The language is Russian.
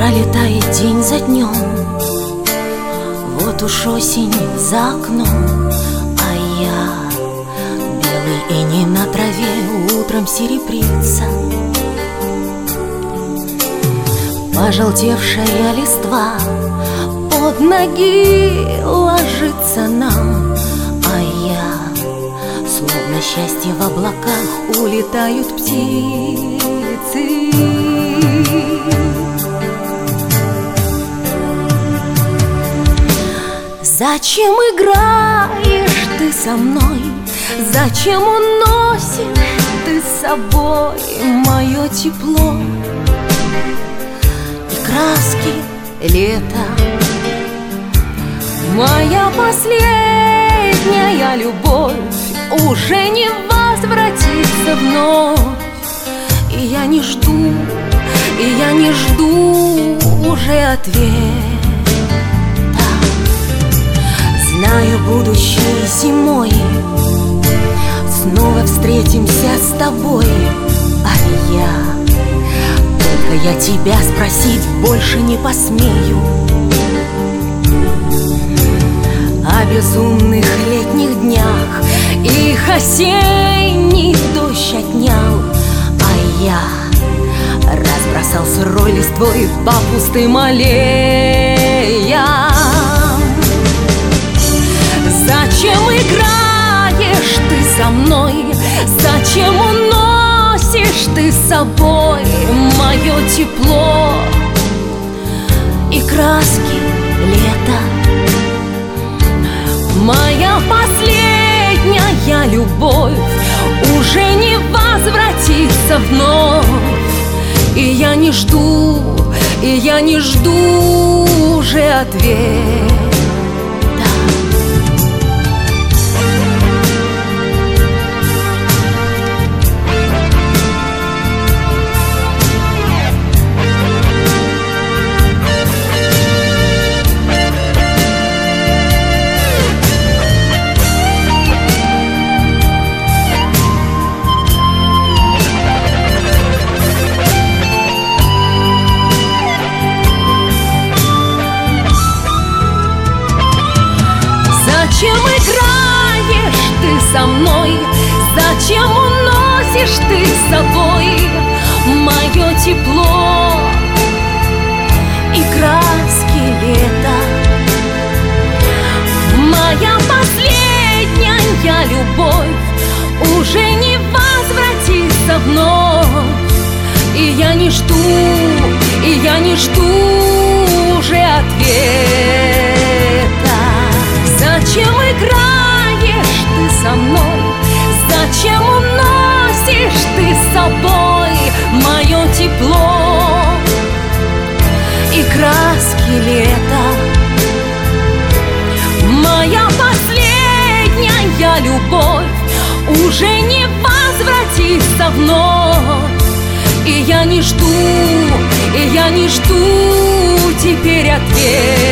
Пролетает день за днем, вот уж осень за окном, а я белый иней на траве утром серебрится. Пожелтевшая листва под ноги ложится нам, а я, словно счастье в облаках, улетают птицы. Зачем играешь ты со мной? Зачем уносишь ты с собой мое тепло и краски лета? Моя последняя любовь уже не возвратится вновь. И я не жду, и я не жду уже ответа. Знаю, будущей зимой снова встретимся с тобой, а только я тебя спросить больше не посмею. О безумных летних днях их осенний дождь отнял, а я разбросал сырой листвой по пустым аллеям. Зачем играешь ты со мной? Зачем уносишь ты с собой мое тепло и краски лета? Моя последняя любовь уже не возвратится вновь. И я не жду, и я не жду уже ответа. Зачем играешь ты со мной? Зачем уносишь ты с собой мое тепло и краски лета? Моя последняя любовь уже не возвратится вновь. И я не жду, и я не жду уже ответа. Зачем играешь ты со мной? Зачем уносишь ты с собой мое тепло и краски лета? Моя последняя любовь уже не возвратится вновь. И я не жду, и я не жду теперь ответа.